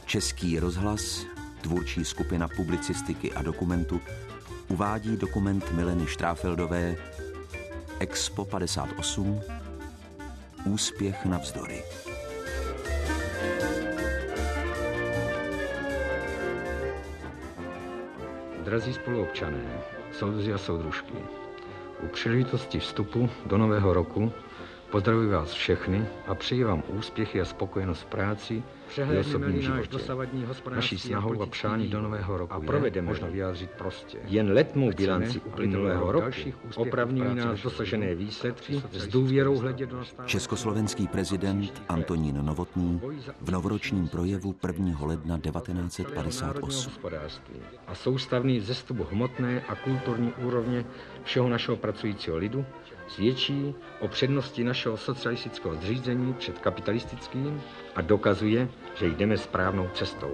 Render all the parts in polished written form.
Český rozhlas, tvůrčí skupina publicistiky a dokumentu, uvádí dokument Mileny Štráfeldové Expo 58 Úspěch navzdory. Drazí spoluobčané, soudruzi a soudružky, u příležitosti vstupu do nového roku pozdravuji vás všechny a přeji vám úspěchy a spokojenost v práci i osobním životě. Naší snahou a přání do nového roku a provedeme možno vyjádřit prostě jen letmou bilanci uplynulého roku, opravňují nás dosažené výsledky s důvěrou hledět do nastávajícího. Československý prezident Antonín Novotný v novoročním projevu 1. ledna 1958. A soustavný vzestup hmotné a kulturní úrovně všeho našeho pracujícího lidu svědčí o přednosti našeho socialistického zřízení před kapitalistickým a dokazuje, že jdeme správnou cestou.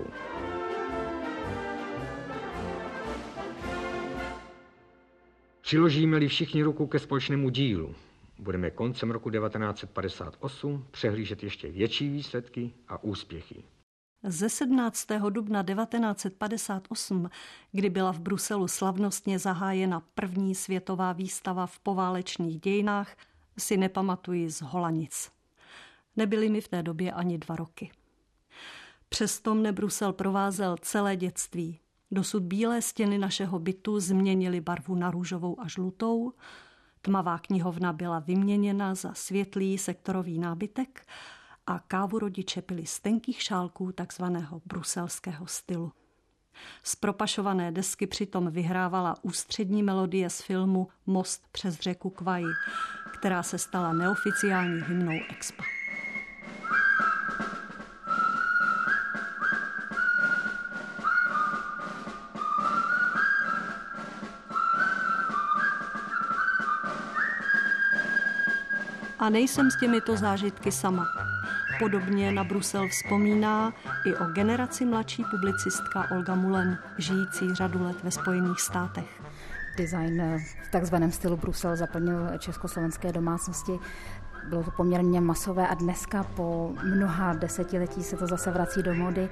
Přiložíme-li všichni ruku ke společnému dílu, budeme koncem roku 1958 přehlížet ještě větší výsledky a úspěchy. Ze 17. dubna 1958, kdy byla v Bruselu slavnostně zahájena první světová výstava v poválečných dějinách, si nepamatuji z Holanic. Nebyly mi v té době ani 2 roky. Přesto mne Brusel provázel celé dětství. Dosud bílé stěny našeho bytu změnily barvu na růžovou a žlutou, tmavá knihovna byla vyměněna za světlý sektorový nábytek a kávu rodiče pili z tenkých šálků takzvaného bruselského stylu. Z propašované desky přitom vyhrávala ústřední melodie z filmu Most přes řeku Kwai, která se stala neoficiální hymnou Expa. A nejsem s těmito zážitky sama. Podobně na Brusel vzpomíná i o generaci mladší publicistka Olga Mulen, žijící řadu let ve Spojených státech. Design v takzvaném stylu Brusel zaplnil československé domácnosti. Bylo to poměrně masové a dneska po mnoha desetiletí se to zase vrací do mody.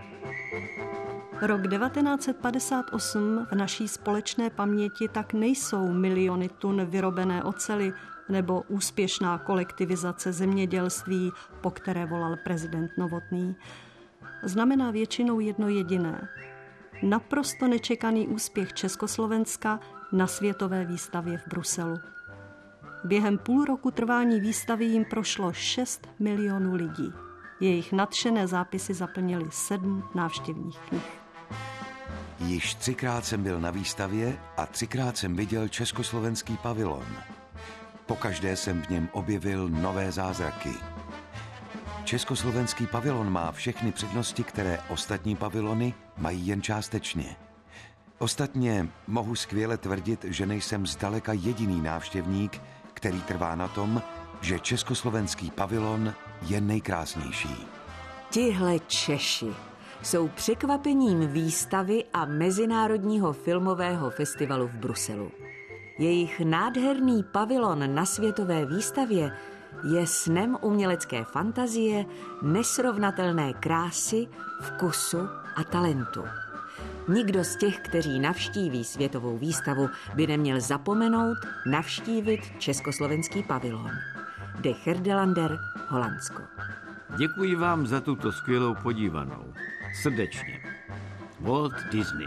Rok 1958 v naší společné paměti tak nejsou miliony tun vyrobené oceli nebo úspěšná kolektivizace zemědělství, po které volal prezident Novotný. Znamená většinou jedno jediné. Naprosto nečekaný úspěch Československa na světové výstavě v Bruselu. Během půl roku trvání výstavy jim prošlo 6 milionů lidí. Jejich nadšené zápisy zaplnily 7 návštěvních knih. Již 3krát jsem byl na výstavě a 3krát jsem viděl československý pavilon. Pokaždé jsem v něm objevil nové zázraky. Československý pavilon má všechny přednosti, které ostatní pavilony mají jen částečně. Ostatně mohu skvěle tvrdit, že nejsem zdaleka jediný návštěvník, který trvá na tom, že československý pavilon je nejkrásnější. Tihle Češi jsou překvapením výstavy a Mezinárodního filmového festivalu v Bruselu. Jejich nádherný pavilon na světové výstavě je snem umělecké fantazie, nesrovnatelné krásy, vkusu a talentu. Nikdo z těch, kteří navštíví světovou výstavu, by neměl zapomenout navštívit československý pavilon. De Gelderlander, Holandsko. Děkuji vám za tuto skvělou podívanou. Srdečně. Walt Disney.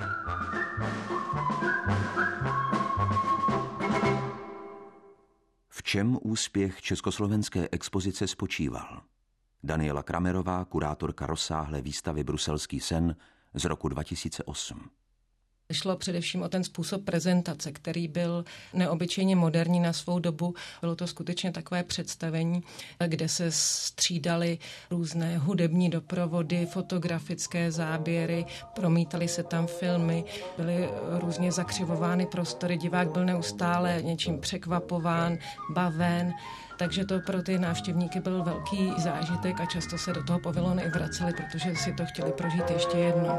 V čem úspěch československé expozice spočíval? Daniela Kramerová, kurátorka rozsáhlé výstavy Bruselský sen z roku 2008. Šlo především o ten způsob prezentace, který byl neobyčejně moderní na svou dobu. Bylo to skutečně takové představení, kde se střídaly různé hudební doprovody, fotografické záběry, promítaly se tam filmy, byly různě zakřivovány prostory, divák byl neustále něčím překvapován, baven. Takže to pro ty návštěvníky byl velký zážitek a často se do toho pavilonu i vraceli, protože si to chtěli prožít ještě jednou.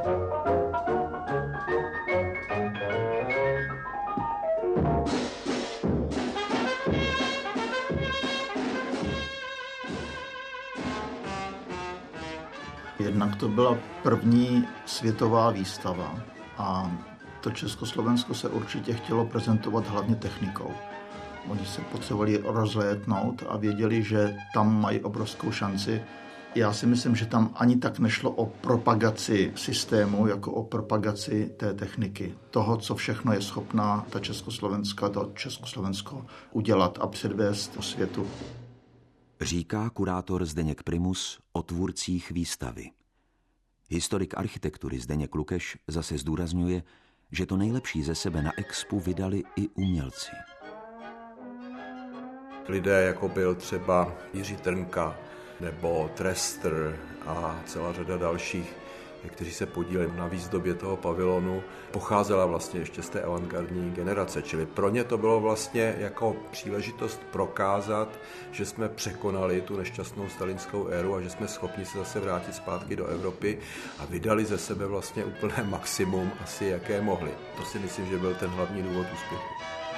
Jednak to byla první světová výstava a to Československo se určitě chtělo prezentovat hlavně technikou. Oni se potřebovali rozlétnout a věděli, že tam mají obrovskou šanci. Já si myslím, že tam ani tak nešlo o propagaci systému, jako o propagaci té techniky. Toho, co všechno je schopná ta Československo udělat a předvést světu. Říká kurátor Zdeněk Primus o tvůrcích výstavy. Historik architektury Zdeněk Lukeš zase zdůrazňuje, že to nejlepší ze sebe na expu vydali i umělci. Lidé, jako byl třeba Jiří Trnka nebo Trester a celá řada dalších, kteří se podíleli na výzdobě toho pavilonu, pocházela vlastně ještě z té avantgardní generace. Čili pro ně to bylo vlastně jako příležitost prokázat, že jsme překonali tu nešťastnou stalinskou éru a že jsme schopni se zase vrátit zpátky do Evropy a vydali ze sebe vlastně úplné maximum asi jaké mohli. To si myslím, že byl ten hlavní důvod úspěchu.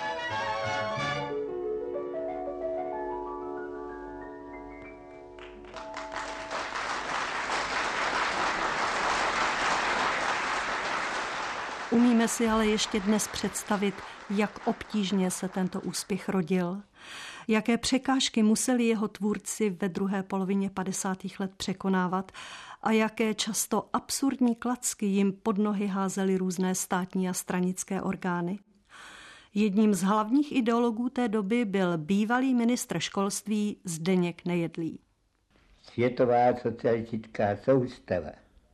Umíme si ale ještě dnes představit, jak obtížně se tento úspěch rodil, jaké překážky museli jeho tvůrci ve druhé polovině 50. let překonávat a jaké často absurdní klacky jim pod nohy házely různé státní a stranické orgány. Jedním z hlavních ideologů té doby byl bývalý ministr školství Zdeněk Nejedlý. Světová socialistická soustava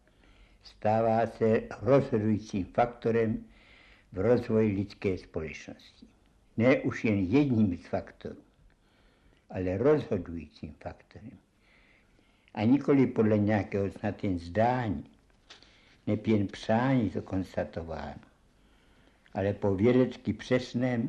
stává se rozhodujícím faktorem v rozvoji lidské společnosti. Ne už jen jedním z faktorů, ale rozhodujícím faktorem. A nikoli podle nějakého snad jen zdání, neb jen přání to konstatováno, ale po vědecky přesném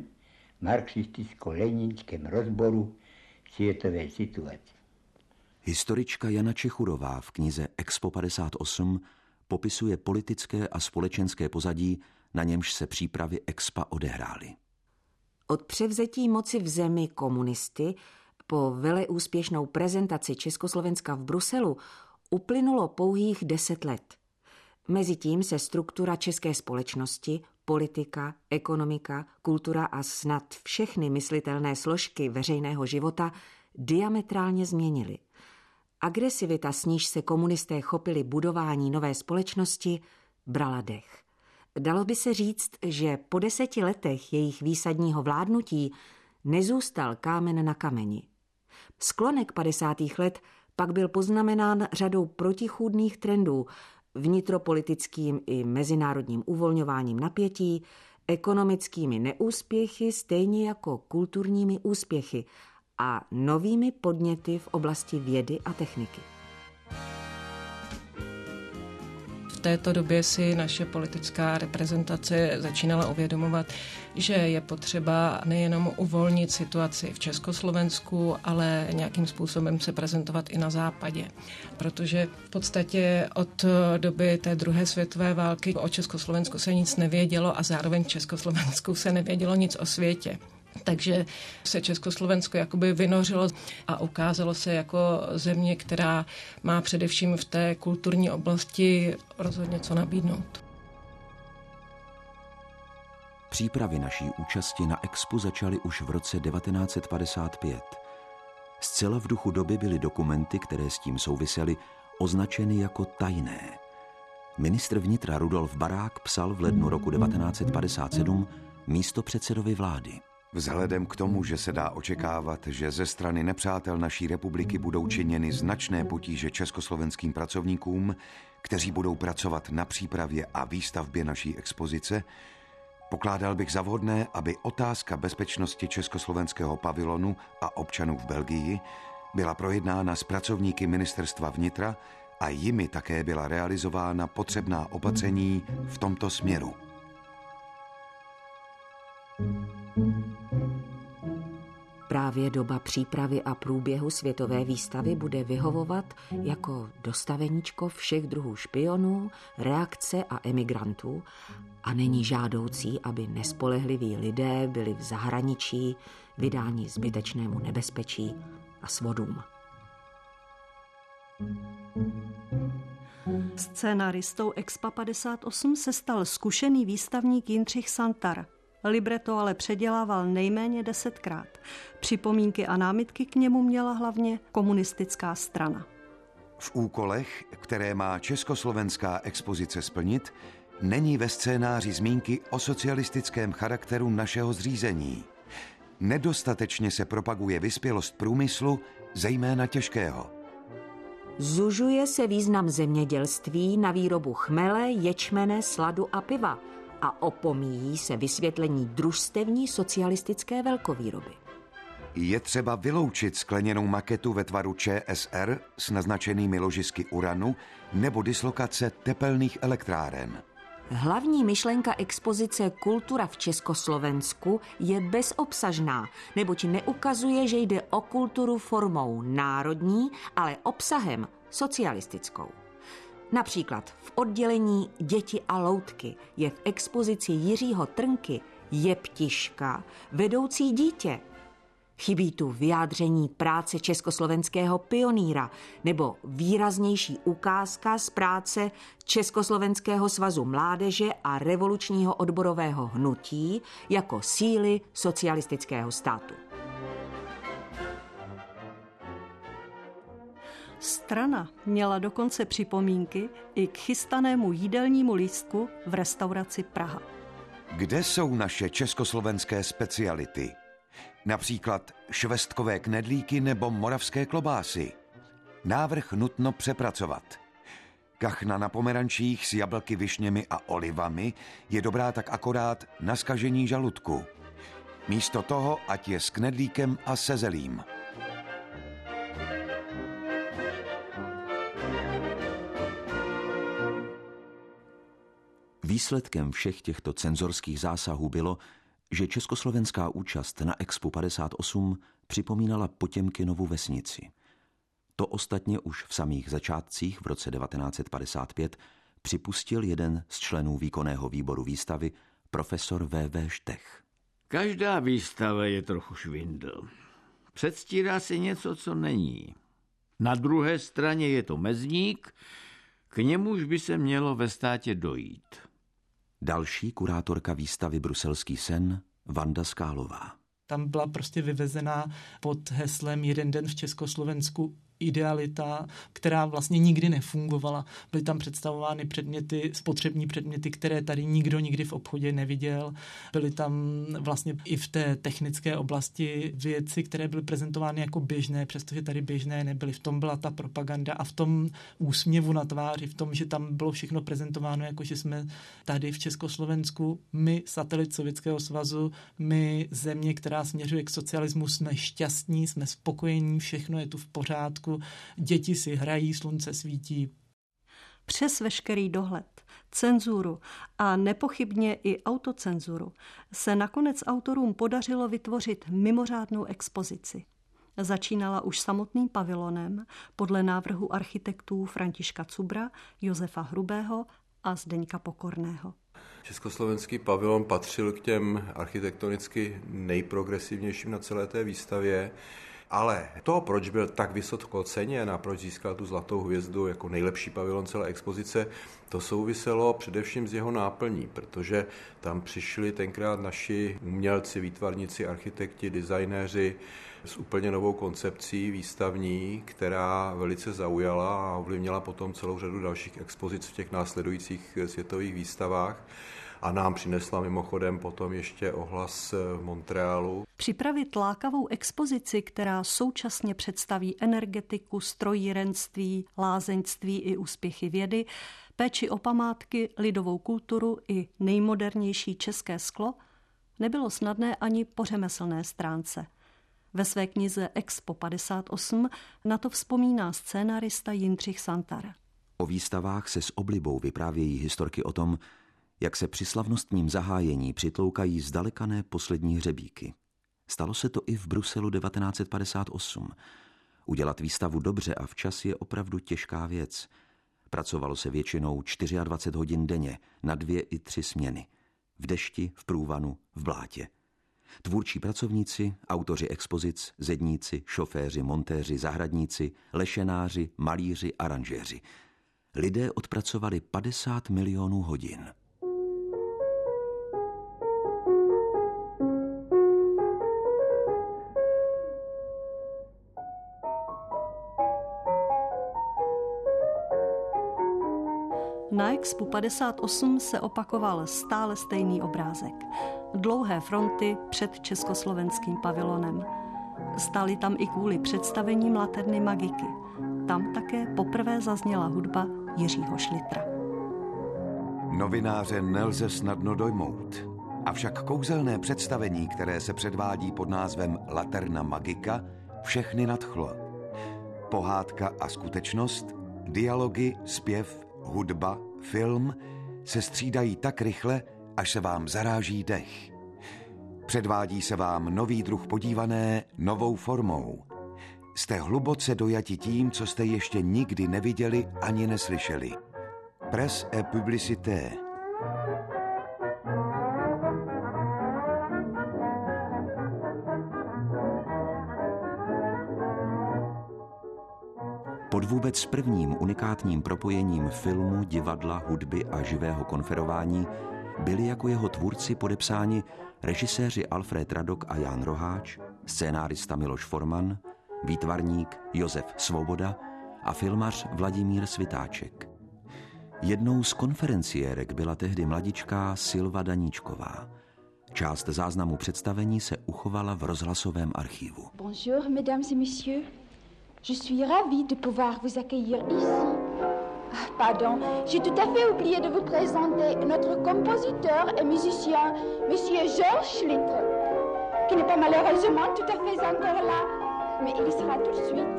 marxisticko-leninském rozboru světové situace. Historička Jana Čechurová v knize Expo 58 popisuje politické a společenské pozadí, na němž se přípravy Expa odehrály. Od převzetí moci v zemi komunisty po veleúspěšnou prezentaci Československa v Bruselu uplynulo pouhých 10 let. Mezitím se struktura české společnosti, politika, ekonomika, kultura a snad všechny myslitelné složky veřejného života diametrálně změnily. Agresivita, s níž se komunisté chopili budování nové společnosti, brala dech. Dalo by se říct, že po 10 letech jejich výsadního vládnutí nezůstal kámen na kameni. Sklonek 50. let pak byl poznamenán řadou protichůdných trendů, vnitropolitickým i mezinárodním uvolňováním napětí, ekonomickými neúspěchy stejně jako kulturními úspěchy a novými podněty v oblasti vědy a techniky. V této době si naše politická reprezentace začínala uvědomovat, že je potřeba nejenom uvolnit situaci v Československu, ale nějakým způsobem se prezentovat i na západě. Protože v podstatě od doby té druhé světové války o Československu se nic nevědělo a zároveň v Československu se nevědělo nic o světě. Takže se Československo jakoby vynořilo a ukázalo se jako země, která má především v té kulturní oblasti rozhodně co nabídnout. Přípravy naší účasti na Expu začaly už v roce 1955. Zcela v duchu doby byly dokumenty, které s tím souvisely, označeny jako tajné. Ministr vnitra Rudolf Barák psal v lednu roku 1957 místopředsedovi vlády. Vzhledem k tomu, že se dá očekávat, že ze strany nepřátel naší republiky budou činěny značné potíže československým pracovníkům, kteří budou pracovat na přípravě a výstavbě naší expozice, pokládal bych za vhodné, aby otázka bezpečnosti československého pavilonu a občanů v Belgii byla projednána s pracovníky ministerstva vnitra a jimi také byla realizována potřebná opatření v tomto směru. Právě doba přípravy a průběhu světové výstavy bude vyhovovat jako dostaveníčko všech druhů špionů, reakce a emigrantů a není žádoucí, aby nespolehliví lidé byli v zahraničí vydáni zbytečnému nebezpečí a svodům. Scénaristou Expa 58 se stal zkušený výstavník Jindřich Santar. Libreto ale předělával nejméně 10krát. Připomínky a námitky k němu měla hlavně komunistická strana. V úkolech, které má československá expozice splnit, není ve scénáři zmínky o socialistickém charakteru našeho zřízení. Nedostatečně se propaguje vyspělost průmyslu, zejména těžkého. Zužuje se význam zemědělství na výrobu chmele, ječmene, sladu a piva a opomíjí se vysvětlení družstevní socialistické velkovýroby. Je třeba vyloučit skleněnou maketu ve tvaru ČSR s naznačenými ložisky uranu nebo dislokace tepelných elektráren. Hlavní myšlenka expozice Kultura v Československu je bezobsažná, neboť neukazuje, že jde o kulturu formou národní, ale obsahem socialistickou. Například v oddělení Děti a loutky je v expozici Jiřího Trnky Jeptiška vedoucí dítě. Chybí tu vyjádření práce československého pionýra nebo výraznější ukázka z práce Československého svazu mládeže a revolučního odborového hnutí jako síly socialistického státu. Strana měla dokonce připomínky i k chystanému jídelnímu lístku v restauraci Praha. Kde jsou naše československé speciality? Například švestkové knedlíky nebo moravské klobásy. Návrh nutno přepracovat. Kachna na pomerančích s jablky, višněmi a olivami je dobrá tak akorát na zkažení žaludku. Místo toho, ať je s knedlíkem a se zelím. Výsledkem všech těchto cenzorských zásahů bylo, že československá účast na Expu 58 připomínala Potěmkinovu vesnici. To ostatně už v samých začátcích v roce 1955 připustil jeden z členů výkonného výboru výstavy, profesor V.V. Štech. Každá výstava je trochu švindl. Předstírá se něco, co není. Na druhé straně je to mezník, k němuž by se mělo ve státě dojít. Další kurátorka výstavy Bruselský sen, Vanda Skálová. Tam byla prostě vyvezená pod heslem Jeden den v Československu idealita, která vlastně nikdy nefungovala. Byly tam představovány předměty, spotřební předměty, které tady nikdo nikdy v obchodě neviděl. Byly tam vlastně i v té technické oblasti věci, které byly prezentovány jako běžné, přestože tady běžné nebyly. V tom byla ta propaganda a v tom úsměvu na tváři, v tom, že tam bylo všechno prezentováno, jako že jsme tady v Československu, my satelit Sovětského svazu, my země, která směřuje k socialismu, jsme šťastní, jsme spokojení, všechno je tu v pořádku. Děti si hrají, slunce svítí. Přes veškerý dohled, cenzuru a nepochybně i autocenzuru se nakonec autorům podařilo vytvořit mimořádnou expozici. Začínala už samotným pavilonem podle návrhu architektů Františka Cubra, Josefa Hrubého a Zdeňka Pokorného. Československý pavilon patřil k těm architektonicky nejprogresivnějším na celé té výstavě. Ale to, proč byl tak vysoko ceněn a proč získal tu zlatou hvězdu jako nejlepší pavilon celé expozice, to souviselo především s jeho náplní, protože tam přišli tenkrát naši umělci, výtvarníci, architekti, designéři s úplně novou koncepcí výstavní, která velice zaujala a ovlivnila potom celou řadu dalších expozic v těch následujících světových výstavách. A nám přinesla mimochodem potom ještě ohlas v Montrealu. Připravit lákavou expozici, která současně představí energetiku, strojírenství, lázeňství i úspěchy vědy, péči o památky, lidovou kulturu i nejmodernější české sklo, nebylo snadné ani po řemeslné stránce. Ve své knize Expo 58 na to vzpomíná scénarista Jindřich Santar. O výstavách se s oblibou vyprávějí historky o tom, jak se při slavnostním zahájení přitloukají zdalekané poslední hřebíky. Stalo se to i v Bruselu 1958. Udělat výstavu dobře a včas je opravdu těžká věc. Pracovalo se většinou 24 hodin denně, na 2 i 3 směny. V dešti, v průvanu, v blátě. Tvůrčí pracovníci, autoři expozic, zedníci, šoféři, montéři, zahradníci, lešenáři, malíři, aranžéři. lidé odpracovali 50 milionů hodin. Na Expu 58 se opakoval stále stejný obrázek. Dlouhé fronty před československým pavilonem. Stály tam i kvůli představením Laterny Magiky. Tam také poprvé zazněla hudba Jiřího Šlitra. Novináře nelze snadno dojmout. Avšak kouzelné představení, které se předvádí pod názvem Laterna Magika, všechny nadchlo. Pohádka a skutečnost, dialogy, zpěv, hudba, film se střídají tak rychle, až se vám zaráží dech. Předvádí se vám nový druh podívané novou formou. Jste hluboce dojati tím, co jste ještě nikdy neviděli ani neslyšeli. Presse et publicité. Pod vůbec prvním unikátním propojením filmu, divadla, hudby a živého konferování byli jako jeho tvůrci podepsáni režiséři Alfred Radok a Jan Roháč, scénárista Miloš Forman, výtvarník Josef Svoboda a filmař Vladimír Svitáček. Jednou z konferenciérek byla tehdy mladičká Silva Daníčková. Část záznamu představení se uchovala v rozhlasovém archivu. Bonjour, mesdames et messieurs. Je suis ravie de pouvoir vous accueillir ici. Pardon, j'ai tout à fait oublié de vous présenter notre compositeur et musicien, monsieur Georges Schlitter, qui n'est pas malheureusement tout à fait encore là, mais il sera tout de suite.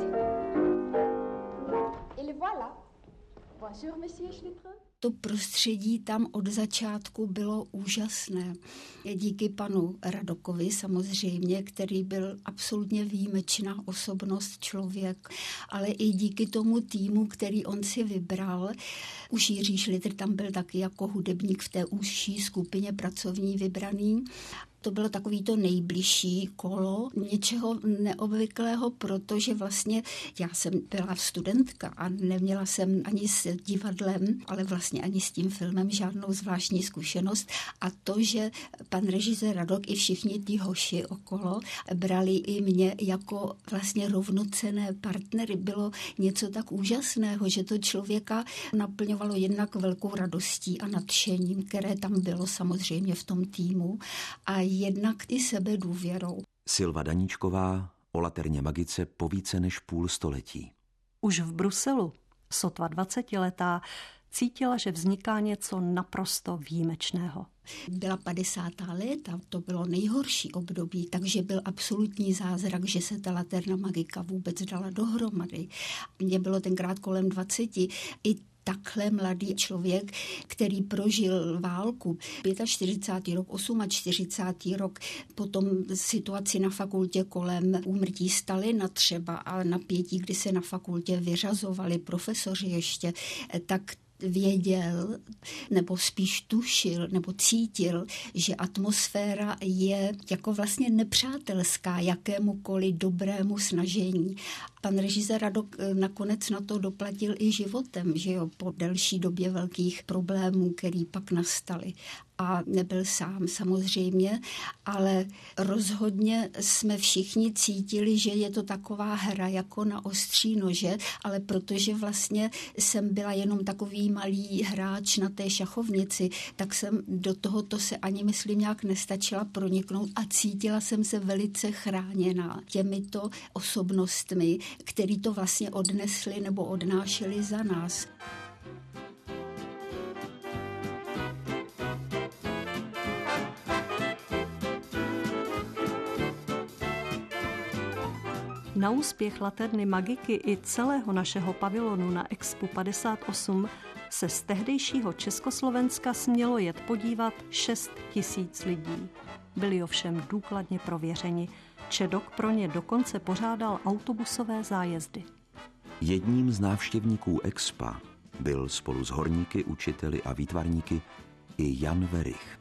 Et le voilà. Bonjour, monsieur Schlitter. To prostředí tam od začátku bylo úžasné. Díky panu Radokovi samozřejmě, který byl absolutně výjimečná osobnost, člověk, ale i díky tomu týmu, který on si vybral. Už Jiří Šlitr tam byl taky jako hudebník v té užší skupině pracovní vybraný. To bylo takový to nejbližší kolo něčeho neobvyklého, protože vlastně já jsem byla studentka a neměla jsem ani s divadlem, ale vlastně ani s tím filmem žádnou zvláštní zkušenost. A to, že pan režisér Radok i všichni ty hoši okolo brali i mě jako vlastně rovnocenné partnery, bylo něco tak úžasného, že to člověka naplňovalo jednak velkou radostí a nadšením, které tam bylo samozřejmě v tom týmu, a jednak i sebedůvěrou. Silva Daníčková o Laterně Magice po více než půl století. Už v Bruselu, sotva 20letá, cítila, že vzniká něco naprosto výjimečného. Byla 50. léta, to bylo nejhorší období, takže byl absolutní zázrak, že se ta Laterna Magika vůbec dala dohromady. Mně bylo tenkrát kolem 20, i takhle mladý člověk, který prožil válku, 45. rok, 48. rok, potom situaci na fakultě kolem úmrtí Stalina třeba a napětí, kdy se na fakultě vyřazovali profesoři ještě, tak věděl, nebo spíš tušil, nebo cítil, že atmosféra je jako vlastně nepřátelská jakémukoliv dobrému snažení. Pan režisér Radok nakonec na to doplatil i životem, že jo, po delší době velkých problémů, který pak nastaly. A nebyl sám samozřejmě, ale rozhodně jsme všichni cítili, že je to taková hra jako na ostří nože, ale protože vlastně jsem byla jenom takový malý hráč na té šachovnici, tak jsem do tohoto se ani myslím nějak nestačila proniknout a cítila jsem se velice chráněná těmito osobnostmi, který to vlastně odnesli nebo odnášeli za nás. Na úspěch Laterny Magiky i celého našeho pavilonu na Expu 58 se z tehdejšího Československa smělo jet podívat 6 000 lidí. Byli ovšem důkladně prověřeni. Čedok pro ně dokonce pořádal autobusové zájezdy. Jedním z návštěvníků Expa byl spolu s horníky, učiteli a výtvarníky i Jan Werich.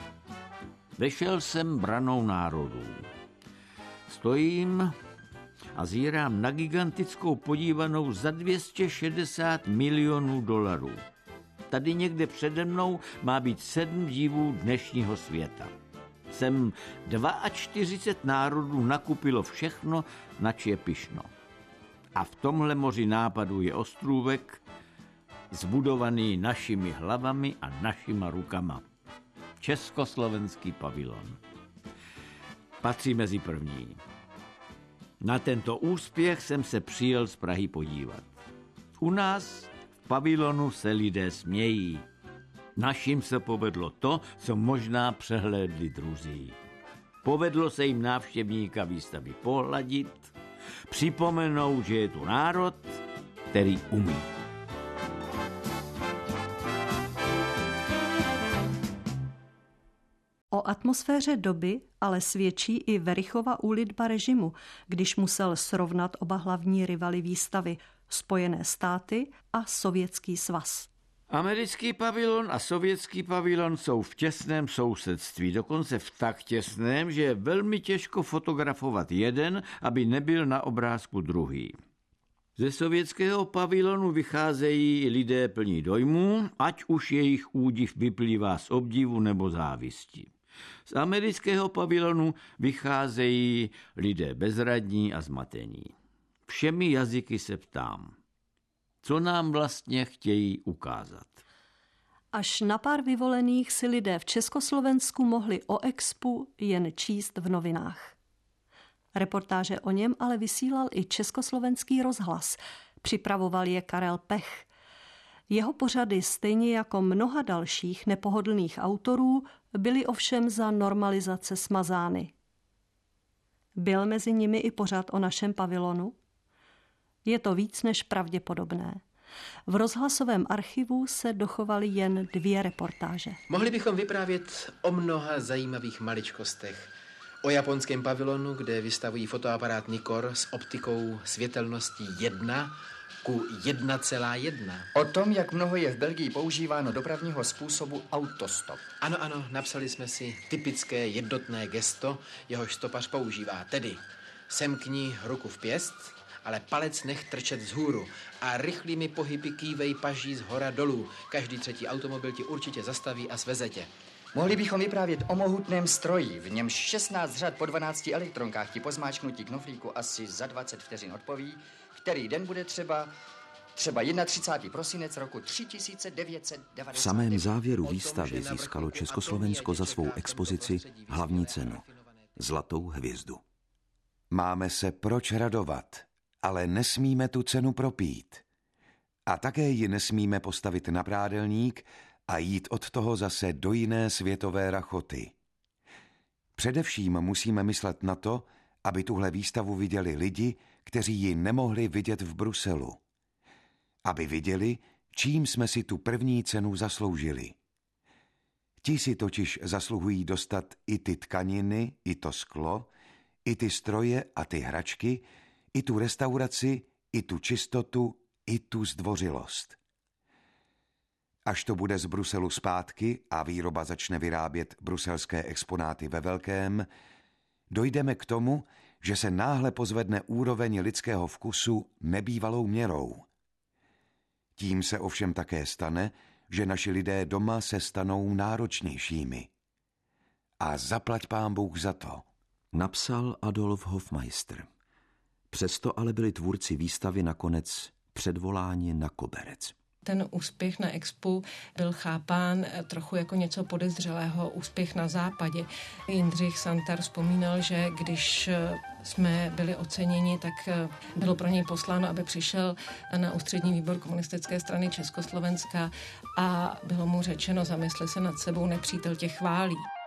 Vešel jsem branou národů. Stojím a zírám na gigantickou podívanou za 260 milionů dolarů. Tady někde přede mnou má být 7 divů dnešního světa. Sem 42 národů nakupilo všechno, nač je pyšno. A v tomhle moři nápadů je ostrůvek, zbudovaný našimi hlavami a našima rukama. Československý pavilon. Patří mezi první. Na tento úspěch jsem se přijel z Prahy podívat. U nás v pavilonu se lidé smějí. Našim se povedlo to, co možná přehlédli druzí. Povedlo se jim návštěvníka výstavy pohladit, připomenout, že je tu národ, který umí. O atmosféře doby ale svědčí i Verichova úlitba režimu, když musel srovnat oba hlavní rivaly výstavy, Spojené státy a Sovětský svaz. Americký pavilon a sovětský pavilon jsou v těsném sousedství, dokonce v tak těsném, že je velmi těžko fotografovat jeden, aby nebyl na obrázku druhý. Ze sovětského pavilonu vycházejí lidé plní dojmů, ať už jejich údiv vyplývá z obdivu nebo závisti. Z amerického pavilonu vycházejí lidé bezradní a zmatení. Všemi jazyky se ptám, co nám vlastně chtějí ukázat. Až na pár vyvolených si lidé v Československu mohli o expu jen číst v novinách. Reportáže o něm ale vysílal i Československý rozhlas. Připravoval je Karel Pech. Jeho pořady, stejně jako mnoha dalších nepohodlných autorů, byly ovšem za normalizace smazány. Byl mezi nimi i pořad o našem pavilonu? Je to víc než pravděpodobné. V rozhlasovém archivu se dochovaly jen 2 reportáže. Mohli bychom vyprávět o mnoha zajímavých maličkostech. O japonském pavilonu, kde vystavují fotoaparát Nikkor s optikou světelností 1:1,1. O tom, jak mnoho je v Belgii používáno dopravního způsobu autostop. Ano, napsali jsme si typické jednotné gesto, jehož stopař používá. Tedy semkni ruku v pěst, ale palec nech trčet vzhůru a rychlými pohyby kývej paží z hora dolů. Každý 3. automobil ti určitě zastaví a sveze tě. Mohli bychom vyprávět o mohutném stroji, v němž 16 řad po 12 elektronkách ti po zmáčknutí knoflíku asi za 20 vteřin odpoví, který den bude třeba 31. prosinec roku 3990. V samém závěru výstavy získalo Československo za svou expozici hlavní cenu – Zlatou hvězdu. Máme se proč radovat, ale nesmíme tu cenu propít. A také ji nesmíme postavit na prádelník a jít od toho zase do jiné světové rachoty. Především musíme myslet na to, aby tuhle výstavu viděli lidi, kteří ji nemohli vidět v Bruselu. Aby viděli, čím jsme si tu první cenu zasloužili. Ti si totiž zasluhují dostat i ty tkaniny, i to sklo, i ty stroje a ty hračky, i tu restauraci, i tu čistotu, i tu zdvořilost. Až to bude z Bruselu zpátky a výroba začne vyrábět bruselské exponáty ve velkém, dojdeme k tomu, že se náhle pozvedne úroveň lidského vkusu nebývalou měrou. Tím se ovšem také stane, že naši lidé doma se stanou náročnějšími. A zaplať pán Bůh za to. Napsal Adolf Hofmeister. Přesto ale byli tvůrci výstavy nakonec předvoláni na koberec. Ten úspěch na expu byl chápán trochu jako něco podezřelého, úspěch na západě. Jindřich Santar vzpomínal, že když jsme byli oceněni, tak bylo pro něj posláno, aby přišel na ústřední výbor komunistické strany Československa a bylo mu řečeno, zamysli se nad sebou, nepřítel tě chválí.